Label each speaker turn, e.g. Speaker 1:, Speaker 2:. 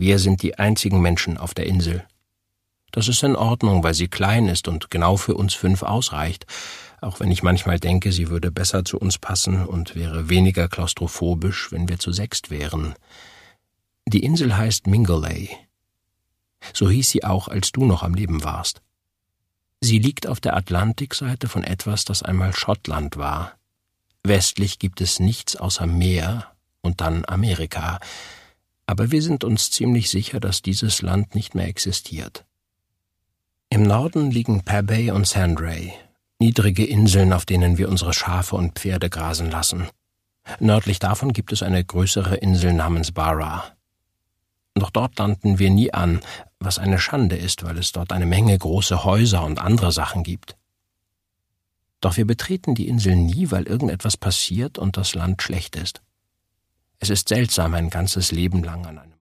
Speaker 1: Wir sind die einzigen Menschen auf der Insel. Das ist in Ordnung, weil sie klein ist und genau für uns 5 ausreicht, auch wenn ich manchmal denke, sie würde besser zu uns passen und wäre weniger klaustrophobisch, wenn wir zu 6 wären. Die Insel heißt Mingalay. So hieß sie auch, als du noch am Leben warst. Sie liegt auf der Atlantikseite von etwas, das einmal Schottland war. Westlich gibt es nichts außer Meer und dann Amerika. Aber wir sind uns ziemlich sicher, dass dieses Land nicht mehr existiert. Im Norden liegen Pabay und Sandray, niedrige Inseln, auf denen wir unsere Schafe und Pferde grasen lassen. Nördlich davon gibt es eine größere Insel namens Barra. Doch dort landen wir nie an, was eine Schande ist, weil es dort eine Menge große Häuser und andere Sachen gibt. Doch wir betreten die Insel nie, weil irgendetwas passiert und das Land schlecht ist. Es ist seltsam, ein ganzes Leben lang an einem